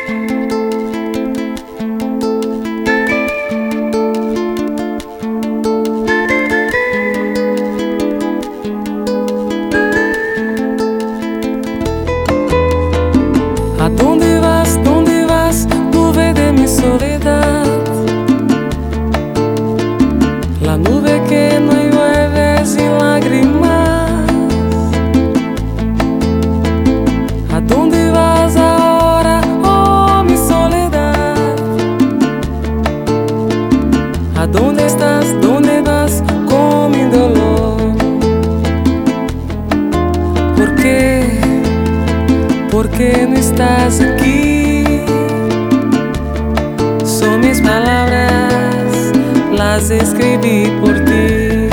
¿A dónde vas? ¿Dónde vas? Nube de mi soledad. La nube que no llueve sin lágrimas. ¿A dónde vas ahora, oh mi soledad? ¿A dónde estás? ¿Dónde vas con mi dolor? ¿Por qué? ¿Por qué no estás aquí? Son mis palabras, las escribí por ti.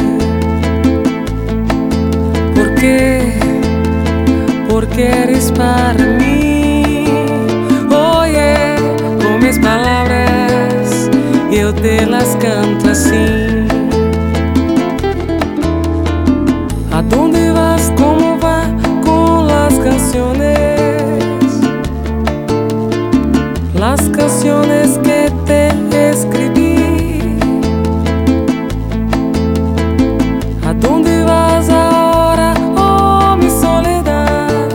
¿Por qué? Porque eres para mí. Oye, con mis palabras yo te las canto así. ¿A dónde vas? ¿Cómo va con las canciones? Las canciones que te escribí. ¿A dónde vas ahora, oh mi soledad?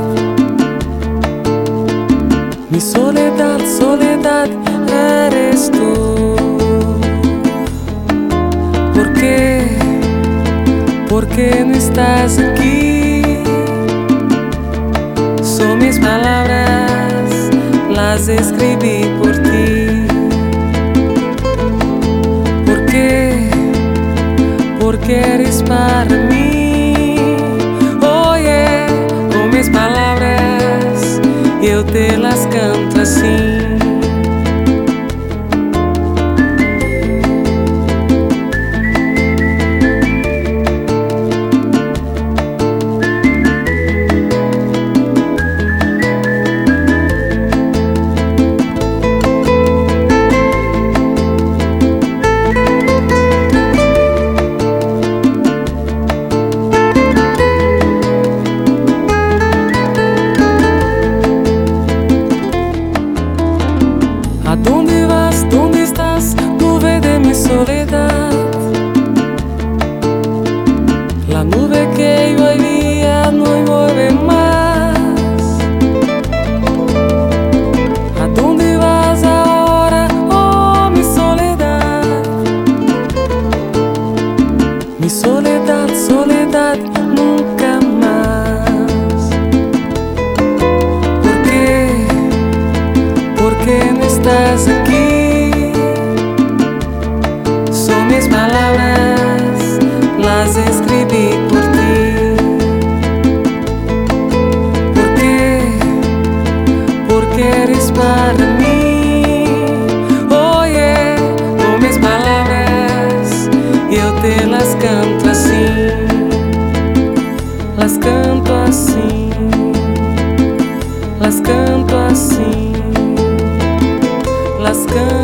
Mi soledad, soledad, eres tú. ¿Por qué? ¿Por qué no estás aquí? Son mis palabras, las escribí por ti. ¿Por qué? Porque eres para mí. Oye, con mis palabras yo te las canto así. ¿A dónde vas? ¿Dónde estás? Nube de mi soledad. La nube que yo había no llueve más. ¿A dónde vas ahora, oh mi soledad? Mi soledad, soledad, nunca más. ¿Por qué? ¿Por qué no estás aquí? Son mis palabras, las escribí por ti. ¿Por qué? Porque eres para mí. Oye, con mis palabras yo te las canto así. Las canto así. Las canto así. Las canto